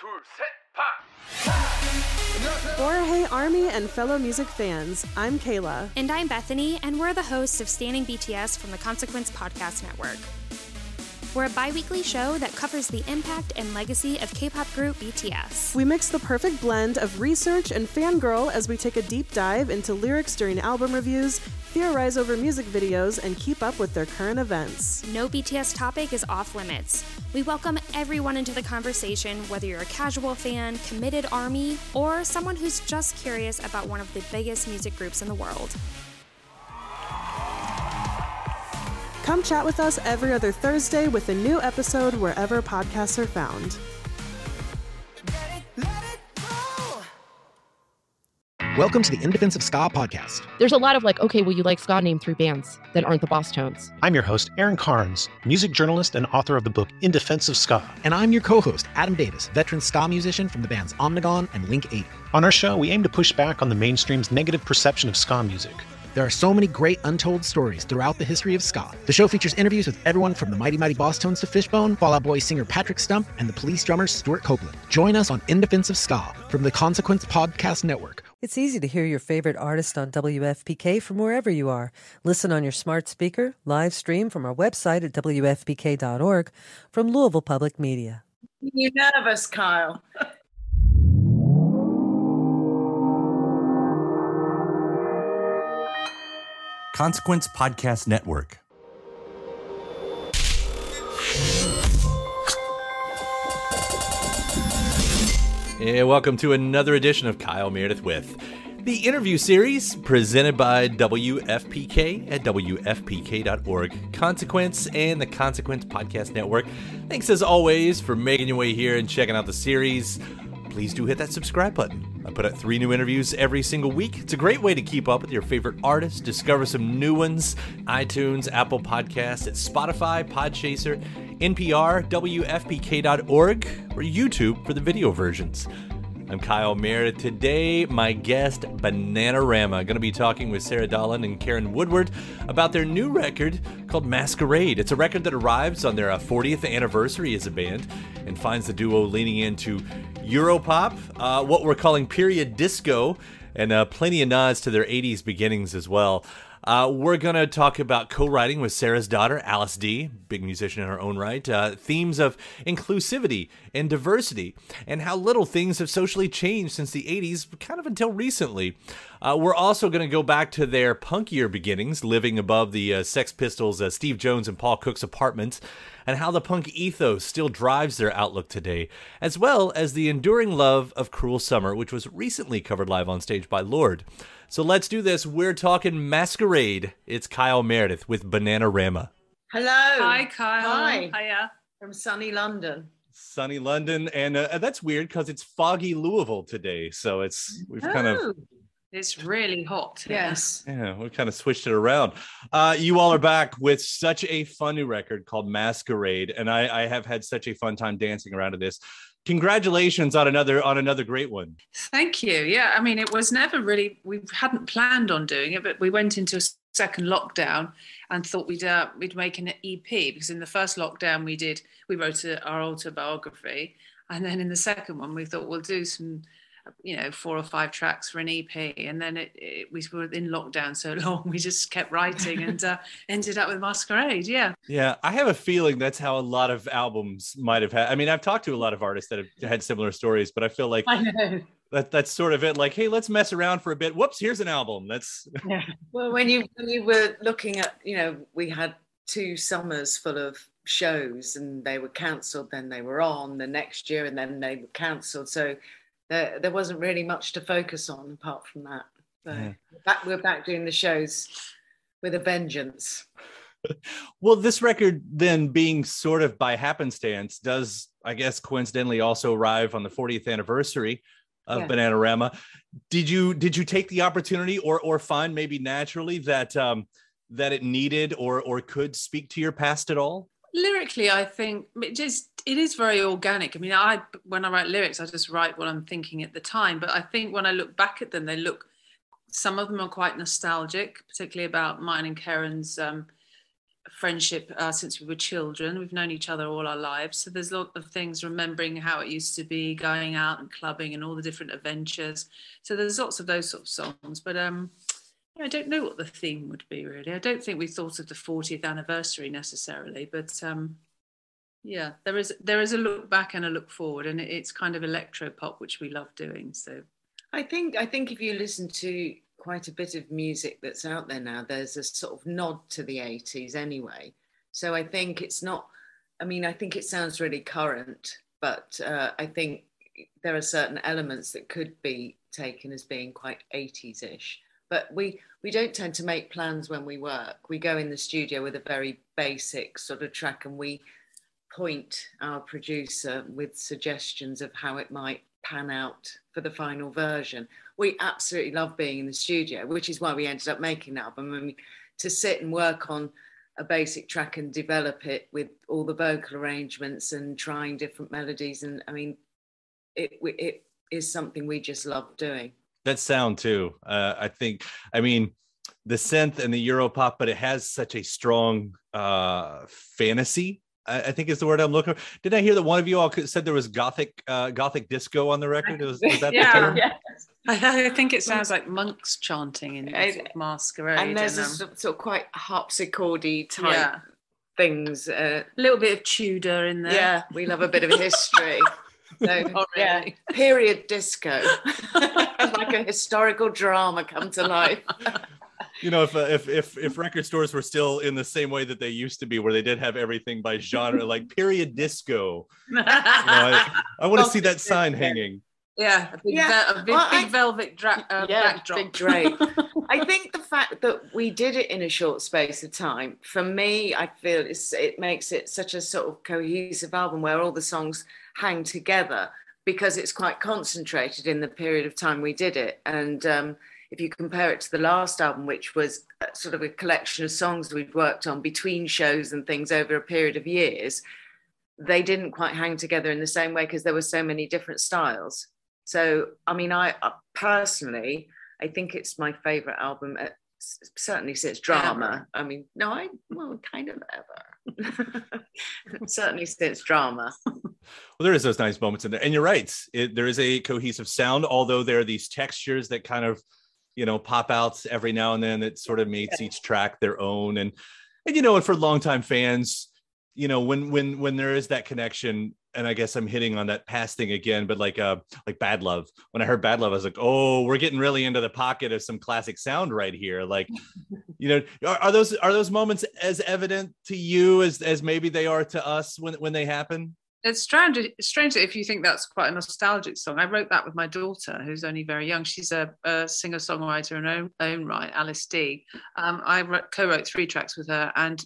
둘, 셋, 파! For Hey Army and fellow music fans, I'm Kayla. And I'm Bethany, and we're the hosts of Standing BTS from the Consequence Podcast Network. We're a bi-weekly show that covers the impact and legacy of K-pop group BTS. We mix the perfect blend of research and fangirl as we take a deep dive into lyrics during album reviews, theorize over music videos, and keep up with their current events. No BTS topic is off limits. We welcome everyone into the conversation, whether you're a casual fan, committed ARMY, or someone who's just curious about one of the biggest music groups in the world. Come chat with us every other Thursday with a new episode wherever podcasts are found. Welcome to the In Defense of Ska podcast. There's a lot of like, okay, well, you like ska, name 3 bands that aren't the Boss Tones. I'm your host, Aaron Carnes, music journalist and author of the book In Defense of Ska. And I'm your co-host, Adam Davis, veteran ska musician from the bands Omnigone and Link 8. On our show, we aim to push back on the mainstream's negative perception of ska music. There are so many great untold stories throughout the history of ska. The show features interviews with everyone from the Mighty Mighty Boss Tones to Fishbone, Fall Out Boy singer Patrick Stump, and the Police drummer Stuart Copeland. Join us on In Defense of Ska from the Consequence Podcast Network. It's easy to hear your favorite artist on WFPK from wherever you are. Listen on your smart speaker, live stream from our website at WFPK.org from Louisville Public Media. You're nervous, Kyle. Consequence Podcast Network. Yeah, welcome to another edition of Kyle Meredith with the interview series presented by WFPK at WFPK.org, Consequence, and the Consequence Podcast Network. Thanks as always for making your way here and checking out the series. Please do hit that subscribe button. I put out 3 new interviews every single week. It's a great way to keep up with your favorite artists, discover some new ones, iTunes, Apple Podcasts, at Spotify, Podchaser, NPR, WFPK.org, or YouTube for the video versions. I'm Kyle Meredith. Today, my guest, Bananarama. Going to be talking with Sarah Dahlin and Karen Woodward about their new record called Masquerade. It's a record that arrives on their 40th anniversary as a band and finds the duo leaning into Europop, what we're calling period disco, and plenty of nods to their 80s beginnings as well. We're going to talk about co-writing with Sarah's daughter, Alice D, big musician in her own right, themes of inclusivity and diversity, and how little things have socially changed since the 80s, kind of until recently. We're also going to go back to their punkier beginnings, living above the Sex Pistols' Steve Jones and Paul Cook's apartments, and how the punk ethos still drives their outlook today, as well as the enduring love of Cruel Summer, which was recently covered live on stage by Lorde. So let's do this. We're talking Masquerade. It's Kyle Meredith with Bananarama. Hello. Hi, Kyle. Hi. Hiya. From sunny London. Sunny London, and that's weird because it's foggy Louisville today. So we've kind of... It's really hot here. Yes. Yeah, we kind of switched it around. You all are back with such a fun new record called Masquerade, and I have had such a fun time dancing around to this. Congratulations on another great one. Thank you. Yeah, I mean, it was never really, we hadn't planned on doing it, but we went into a second lockdown and thought we'd make an EP, because in the first lockdown we wrote our autobiography, and then in the second one we thought we'll do some 4 or 5 tracks for an EP, and then we were in lockdown so long we just kept writing and ended up with Masquerade. Yeah, I have a feeling that's how a lot of albums might have had. I mean, I've talked to a lot of artists that have had similar stories, but I feel like I know. That's sort of it. Like, hey, let's mess around for a bit. Whoops, here's an album. That's Well, when you were looking at, we had 2 summers full of shows, and they were cancelled, then they were on the next year, and then they were cancelled, so there wasn't really much to focus on apart from that. So we're back doing the shows with a vengeance. Well, this record then, being sort of by happenstance, does, I guess, coincidentally also arrive on the 40th anniversary of Bananarama. Did you take the opportunity or find maybe naturally that it needed or could speak to your past at all? Lyrically, I think it is very organic. I mean, when I write lyrics, I just write what I'm thinking at the time. But I think when I look back at them, some of them are quite nostalgic, particularly about mine and Karen's friendship since we were children. We've known each other all our lives. So there's a lot of things, remembering how it used to be, going out and clubbing and all the different adventures. So there's lots of those sort of songs. But I don't know what the theme would be, really. I don't think we thought of the 40th anniversary necessarily, but yeah, there is a look back and a look forward, and it's kind of electro pop, which we love doing. So I think if you listen to quite a bit of music that's out there now, there's a sort of nod to the 80s anyway. So I think it's not, I think it sounds really current, but I think there are certain elements that could be taken as being quite 80s-ish. But we don't tend to make plans when we work. We go in the studio with a very basic sort of track, and we point our producer with suggestions of how it might pan out for the final version. We absolutely love being in the studio, which is why we ended up making the album. To sit and work on a basic track and develop it with all the vocal arrangements and trying different melodies, and it is something we just love doing. That sound too. The synth and the Europop, but it has such a strong fantasy, I think is the word I'm looking for. Did I hear that one of you all said there was gothic disco on the record? Was that the term? Yeah. I think it sounds like monks chanting in sort of masquerade. And there's a sort of quite harpsichordy type things. A little bit of Tudor in there. Yeah, we love a bit of history. So, yeah, period disco, like a historical drama come to life. You know, if record stores were still in the same way that they used to be, where they did have everything by genre, like period disco, I want to see that sign hanging. Yeah, a big velvet backdrop. Big drape. I think the fact that we did it in a short space of time, for me, I feel it makes it such a sort of cohesive album where all the songs hang together, because it's quite concentrated in the period of time we did it. And if you compare it to the last album, which was sort of a collection of songs we'd worked on between shows and things over a period of years, they didn't quite hang together in the same way because there were so many different styles. So, I personally, I think it's my favourite album, certainly since Drama. Ever. Kind of ever. Certainly since Drama. Well, there is those nice moments in there. And you're right. There is a cohesive sound, although there are these textures that kind of, pop out every now and then that sort of makes each track their own. And for longtime fans, when there is that connection, and I guess I'm hitting on that past thing again, but like Bad Love. When I heard Bad Love, I was like, oh, we're getting really into the pocket of some classic sound right here. Like, are those moments as evident to you as maybe they are to us when they happen? It's strange if you think that's quite a nostalgic song. I wrote that with my daughter, who's only very young. She's a singer-songwriter in her own right, Alice D. I co-wrote 3 tracks with her, and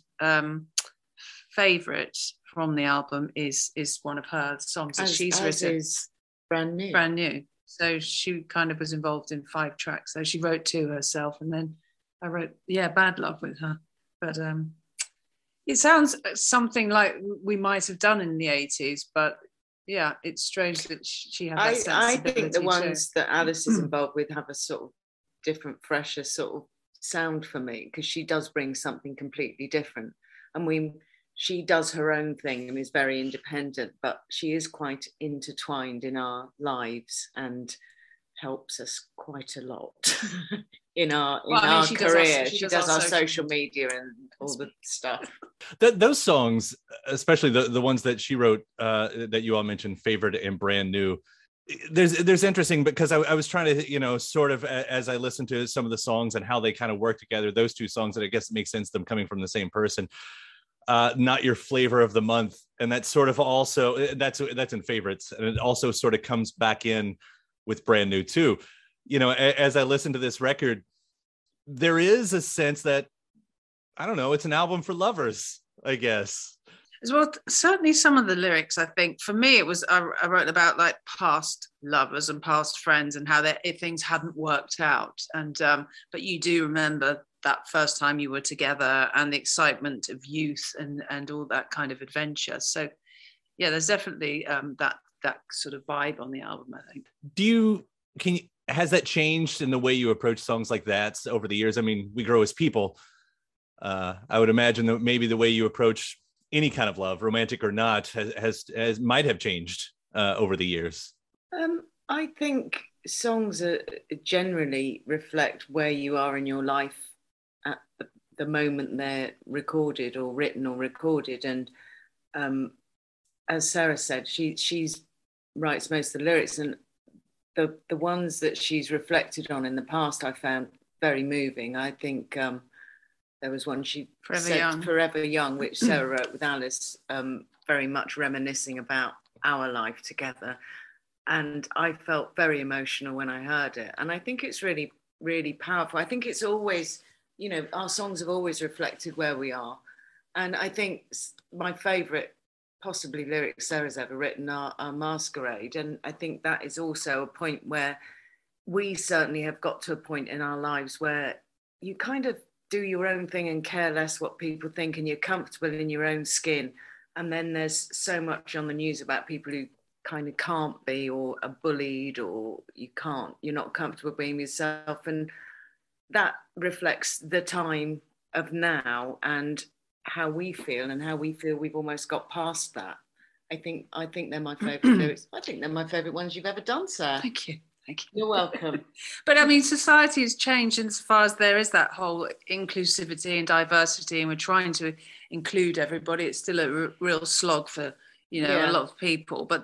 favourite from the album is one of her songs that she's written. Is Brand New. So she kind of was involved in 5 tracks. So she wrote 2 herself, and then I wrote Bad Love with her. But it sounds something like we might have done in the 80s, but yeah, it's strange that she had that sensibility. I think the ones that Alice is involved with have a sort of different, fresher sort of sound for me, because she does bring something completely different. And she does her own thing and is very independent, but she is quite intertwined in our lives and helps us quite a lot in our career. She does our social media and all the stuff. Those songs, especially the ones that she wrote, that you all mentioned, Favored and Brand New, there's interesting, because I was trying to, sort of, as I listened to some of the songs and how they kind of work together, those 2 songs, that I guess it makes sense them coming from the same person. Not Your Flavor of the Month, and that's sort of also that's in Favorites, and it also sort of comes back in with Brand New too. As I listen to this record, there is a sense that, I don't know, it's an album for lovers, I guess. Well, certainly some of the lyrics, I think, for me, it was, I wrote about like past lovers and past friends and how if things hadn't worked out. And but you do remember that first time you were together and the excitement of youth and all that kind of adventure. So yeah, there's definitely that sort of vibe on the album, I think. Has that changed in the way you approach songs like that over the years? I mean, we grow as people. I would imagine that maybe the way you approach any kind of love, romantic or not, has might have changed over the years. I think songs generally reflect where you are in your life at the moment they're recorded or written or recorded. And as Sarah said, she's writes most of the lyrics, and the ones that she's reflected on in the past I found very moving. I think there was one she said, Forever Young, which Sarah wrote with Alice, very much reminiscing about our life together. And I felt very emotional when I heard it. And I think it's really, really powerful. I think it's always, our songs have always reflected where we are. And I think my favourite, possibly, lyrics Sarah's ever written are Masquerade. And I think that is also a point where we certainly have got to a point in our lives where you kind of do your own thing and care less what people think, and you're comfortable in your own skin. And then there's so much on the news about people who kind of can't be, or are bullied, or you're not comfortable being yourself. And that reflects the time of now and how we feel, and how we feel we've almost got past that. I think they're my favourite lyrics. I think they're my favourite ones you've ever done, Sarah. Thank you. You're welcome. But I mean, society has changed insofar as there is that whole inclusivity and diversity, and we're trying to include everybody. It's still a real slog for, a lot of people. But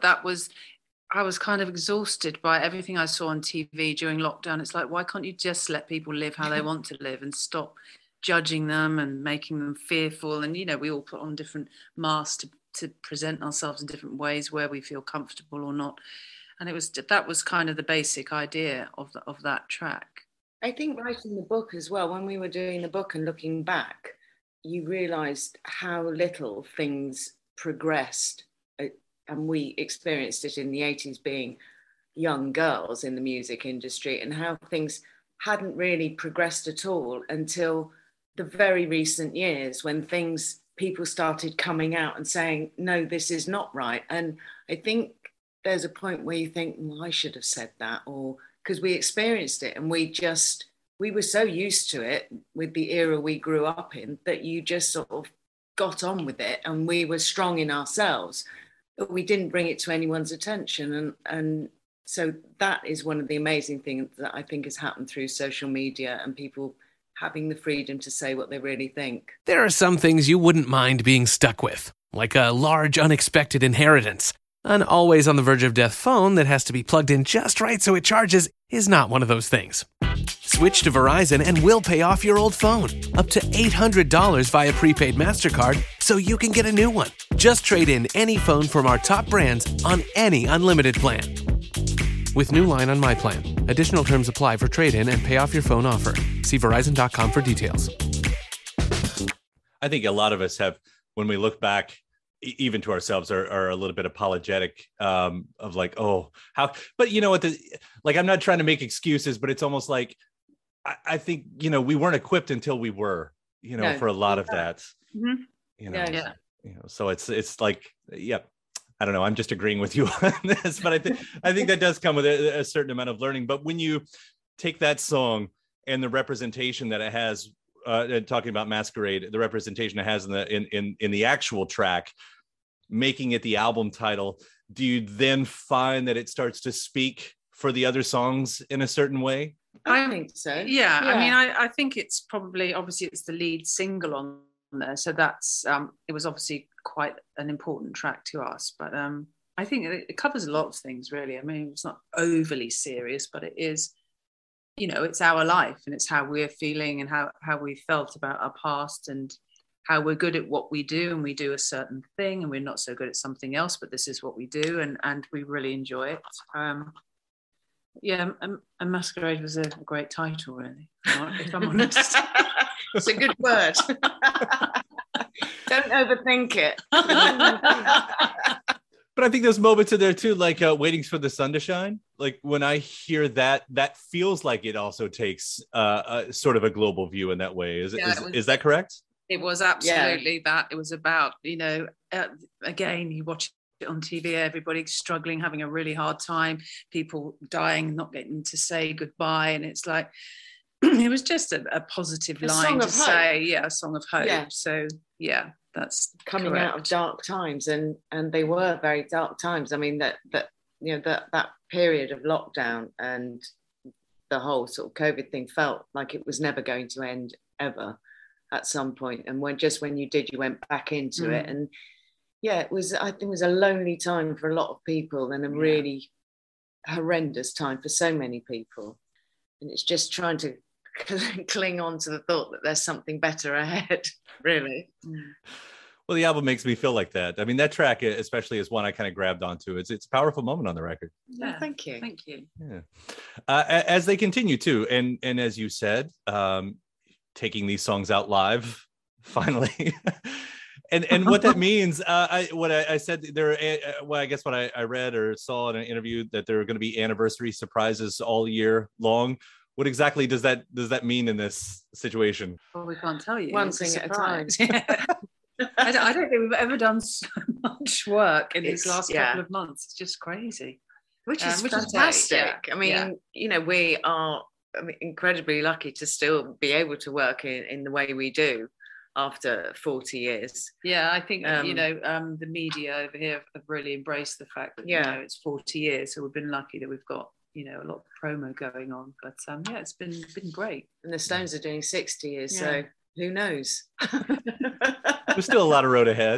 I was kind of exhausted by everything I saw on TV during lockdown. It's like, why can't you just let people live how they want to live and stop judging them and making them fearful? And, we all put on different masks to present ourselves in different ways where we feel comfortable or not. And that was kind of the basic idea of that track. I think writing the book as well, when we were doing the book and looking back, you realised how little things progressed. And we experienced it in the 80s being young girls in the music industry, and how things hadn't really progressed at all until the very recent years, when people started coming out and saying, no, this is not right. And I think there's a point where you think, well, I should have said that, or because we experienced it and we were so used to it with the era we grew up in that you just sort of got on with it, and we were strong in ourselves, but we didn't bring it to anyone's attention. And so that is one of the amazing things that I think has happened through social media and people having the freedom to say what they really think. There are some things you wouldn't mind being stuck with, like a large unexpected inheritance. An always on the verge of death phone that has to be plugged in just right so it charges is not one of those things. Switch to Verizon and we'll pay off your old phone, up to $800 via prepaid MasterCard, so you can get a new one. Just trade in any phone from our top brands on any unlimited plan. With new line on My Plan. Additional terms apply for trade-in and pay off your phone offer. See Verizon.com for details. I think a lot of us have, when we look back, even to ourselves, are a little bit apologetic of like, oh, how, but you know what, I'm not trying to make excuses, but it's almost like, I think, we weren't equipped until we were, for a lot of that, so it's like, yeah, I don't know. I'm just agreeing with you on this, but I think that does come with a certain amount of learning. But when you take that song and the representation that it has, talking about Masquerade, the representation it has in the actual track, making it the album title, do you then find that it starts to speak for the other songs in a certain way? I think so. Yeah. I mean, I think it's probably, obviously it's the lead single on there, so that's it was obviously quite an important track to us, but I think it covers a lot of things, really. I mean, it's not overly serious, but it is, it's our life, and it's how we're feeling and how we felt about our past, and how we're good at what we do, and we do a certain thing, and we're not so good at something else, but this is what we do, and we really enjoy it. And Masquerade was a great title, really, if I'm honest. It's a good word. Don't overthink it. But I think there's moments in there too, like Waiting for the Sun to Shine. Like when I hear that feels like it also takes a sort of a global view in that way. Is that correct? It was absolutely that. It was about, again, you watch it on TV, everybody struggling, having a really hard time, people dying, not getting to say goodbye. And it's like, it was just a positive line to say, a song of hope. Yeah. So yeah, that's coming correct. out of dark times, and they were very dark times. I mean, that period of lockdown and the whole sort of COVID thing felt like it was never going to end ever at some point. And when you did, you went back into it. And yeah, I think it was a lonely time for a lot of people, and a really horrendous time for so many people. And it's just trying to cling on to the thought that there's something better ahead, really. Well, the album makes me feel like that. I mean, that track especially is one I kind of grabbed onto. It's a powerful moment on the record. Yeah, thank you. Thank you. Yeah. As they continue to, and as you said, taking these songs out live, finally. And what that means, I said there. Well, I guess what I read or saw in an interview that there are going to be anniversary surprises all year long. What exactly does that mean in this situation? Well, we can't tell you. One thing at a time. I don't think we've ever done so much work in these last couple of months. It's just crazy. Which is fantastic. I mean, we are incredibly lucky to still be able to work in the way we do after 40 years. Yeah, I think, the media over here have really embraced the fact that, it's 40 years. So we've been lucky that we've got, a lot of promo going on. But it's been great. And the Stones are doing 60 years. So who knows? There's still a lot of road ahead.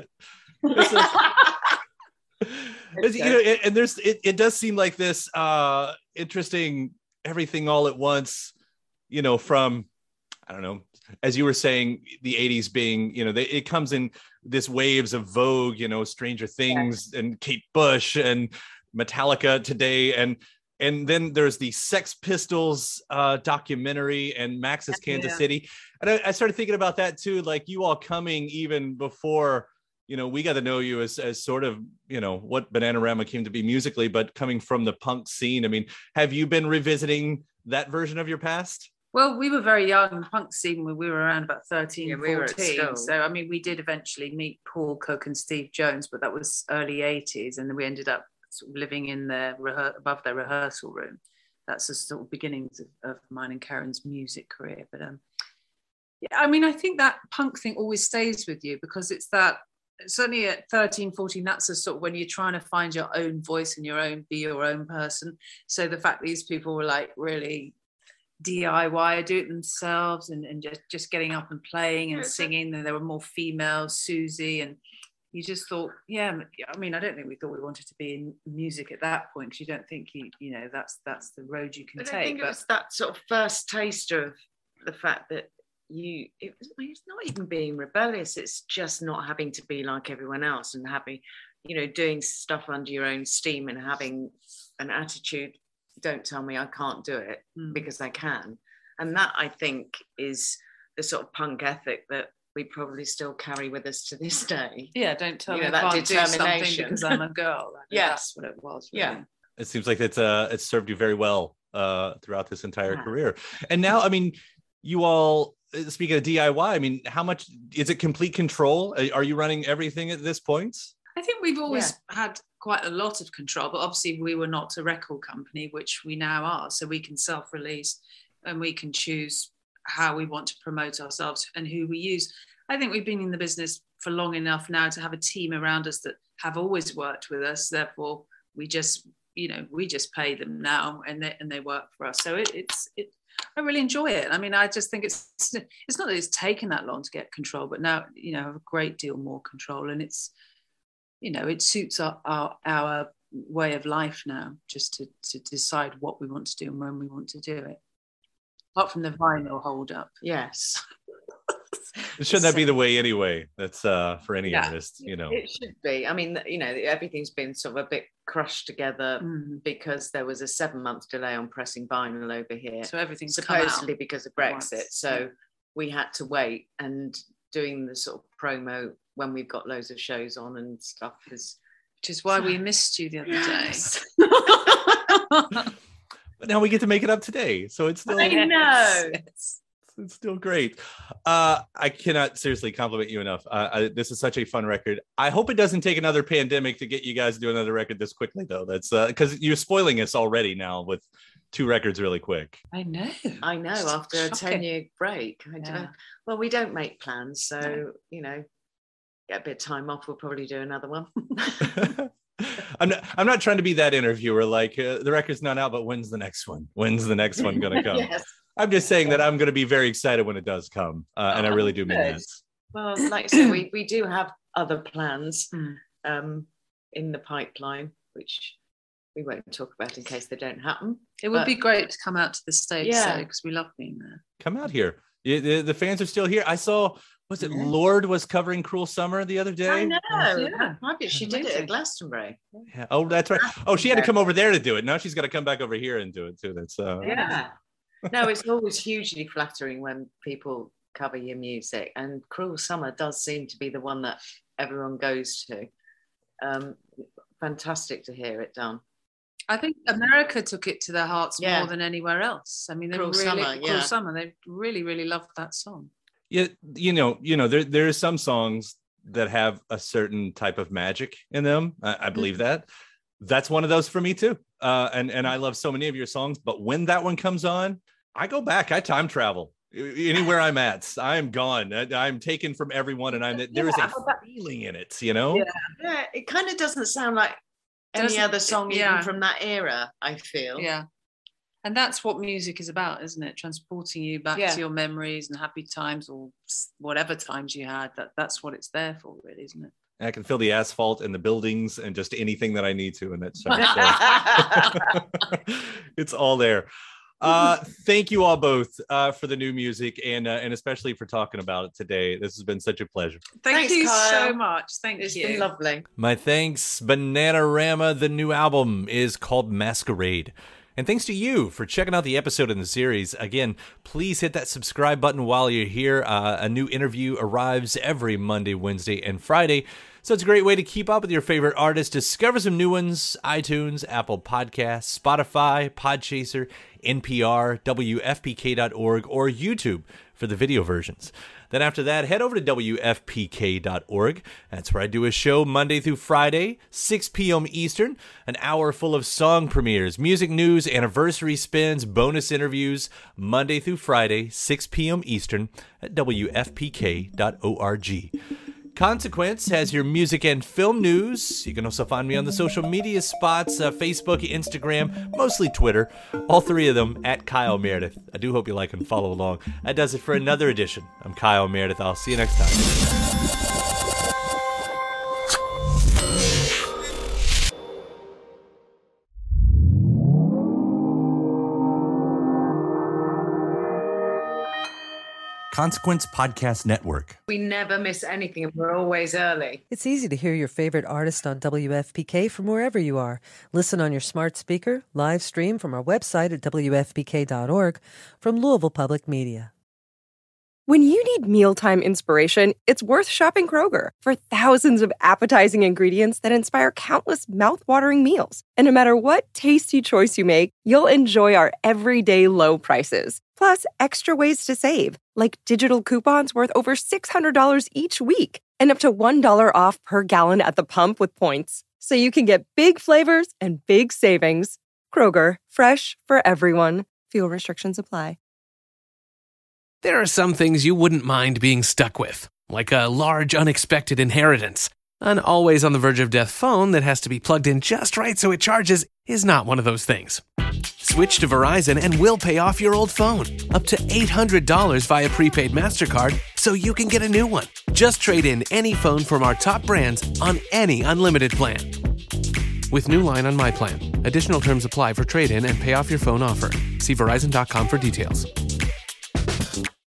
It does seem like this interesting everything all at once, from, I don't know, as you were saying, the 80s being, it comes in this waves of Vogue, Stranger Things and Kate Bush and Metallica today. And then there's the Sex Pistols documentary and Max's Kansas City. And I started thinking about that too, like you all coming even before, we got to know you as sort of, what Bananarama came to be musically, but coming from the punk scene. I mean, have you been revisiting that version of your past? Well, we were very young in the punk scene when we were around about 13, 14. So, I mean, we did eventually meet Paul Cook and Steve Jones, but that was early 80s. And then we ended up sort of living in above their rehearsal room. That's the sort of beginnings of mine and Karen's music career. But I think that punk thing always stays with you because it's that, certainly at 13, 14, that's a sort of when you're trying to find your own voice and be your own person. So the fact these people were like really DIY, do it themselves and just getting up and playing and singing, and there were more females, Susie, and you just thought, I don't think we thought we wanted to be in music at that point, because you don't think that's the road you can take. I think it was that sort of first taster of the fact that it's not even being rebellious, it's just not having to be like everyone else and having, doing stuff under your own steam and having an attitude, don't tell me I can't do it, because I can. And that, I think, is the sort of punk ethic that we probably still carry with us to this day. Yeah, don't tell me I can't do something because I'm a girl. That's what it was. Really. Yeah. It seems like it's served you very well throughout this entire career. And now, I mean, you all, speaking of DIY, I mean, how much, is it complete control? Are you running everything at this point? I think we've always had quite a lot of control, but obviously we were not a record company, which we now are. So we can self-release and we can choose how we want to promote ourselves and who we use. I think we've been in the business for long enough now to have a team around us that have always worked with us. Therefore, we just pay them now and they work for us. So I really enjoy it. I mean, I just think it's not that it's taken that long to get control, but now, I have a great deal more control, and it's, it suits our way of life now, just to decide what we want to do and when we want to do it. Apart from the vinyl hold up. Yes. Shouldn't that be the way anyway? That's for any artist, It should be. I mean, everything's been sort of a bit crushed together because there was a 7-month delay on pressing vinyl over here. So everything's supposedly because of Brexit. So we had to wait, and doing the sort of promo when we've got loads of shows on and stuff is... Which is why we missed you the other day. But now we get to make it up today. So it's still... I know. It's still great. I cannot seriously compliment you enough. This is such a fun record. I hope it doesn't take another pandemic to get you guys to do another record this quickly, though. That's because you're spoiling us already now with 2 records really quick. I know. After a Shocking. 10-year break. Well, we don't make plans, so get a bit of time off. We'll probably do another one. I'm not trying to be that interviewer. Like the record's not out, but when's the next one? When's the next one going to come? Yes. I'm just saying that I'm going to be very excited when it does come, and I really do mean that. Well, like I said, we do have other plans in the pipeline, which we won't talk about in case they don't happen. It would be great to come out to the States, because we love being there. Come out here. The fans are still here. I saw, was it Lorde was covering Cruel Summer the other day? I know. Maybe she did it at Glastonbury. Yeah. Oh, that's right. Oh, she had to come over there to do it. Now she's got to come back over here and do it too. That's No, it's always hugely flattering when people cover your music, and Cruel Summer does seem to be the one that everyone goes to. Fantastic to hear it done. I think America took it to their hearts more than anywhere else. I mean, Cruel Summer, they really, really loved that song. Yeah, there are some songs that have a certain type of magic in them. I believe that. That's one of those for me too. And I love so many of your songs, but when that one comes on, I go back. I time travel anywhere I'm at. I am gone. I'm taken from everyone, and there is a feeling in it. Yeah, it kind of doesn't sound like any other song even from that era, I feel. Yeah. And that's what music is about, isn't it? Transporting you back to your memories and happy times, or whatever times you had. That's what it's there for, really, isn't it? I can feel the asphalt and the buildings and just anything that I need to in that song. It's all there. Thank you all both for the new music and especially for talking about it today. This has been such a pleasure. Thanks, you Kyle. So much. It's been lovely. My thanks. Bananarama, the new album is called Masquerade. And thanks to you for checking out the episode in the series. Again, please hit that subscribe button while you're here. A new interview arrives every Monday, Wednesday, and Friday. So it's a great way to keep up with your favorite artists. Discover some new ones: iTunes, Apple Podcasts, Spotify, Podchaser, NPR, WFPK.org, or YouTube for the video versions. Then after that, head over to WFPK.org. That's where I do a show Monday through Friday, 6 p.m. Eastern, an hour full of song premieres, music news, anniversary spins, bonus interviews, Monday through Friday, 6 p.m. Eastern at WFPK.org. Consequence has your music and film news. You can also find me on the social media spots, Facebook, Instagram, mostly Twitter, all 3 of them at Kyle Meredith. I do hope you like and follow along. That does it for another edition. I'm Kyle Meredith. I'll see you next time. Consequence Podcast Network. We never miss anything, and we're always early. It's easy to hear your favorite artist on WFPK from wherever you are. Listen on your smart speaker, live stream from our website at WFPK.org, from Louisville Public Media. When you need mealtime inspiration, it's worth shopping Kroger for thousands of appetizing ingredients that inspire countless mouthwatering meals. And no matter what tasty choice you make, you'll enjoy our everyday low prices. Plus, extra ways to save, like digital coupons worth over $600 each week and up to $1 off per gallon at the pump with points. So you can get big flavors and big savings. Kroger, fresh for everyone. Fuel restrictions apply. There are some things you wouldn't mind being stuck with, like a large unexpected inheritance. An always on the verge of death phone that has to be plugged in just right so it charges is not one of those things. Switch to Verizon and we'll pay off your old phone. Up to $800 via prepaid MasterCard so you can get a new one. Just trade in any phone from our top brands on any unlimited plan. With new line on my plan. Additional terms apply for trade-in and pay off your phone offer. See Verizon.com for details.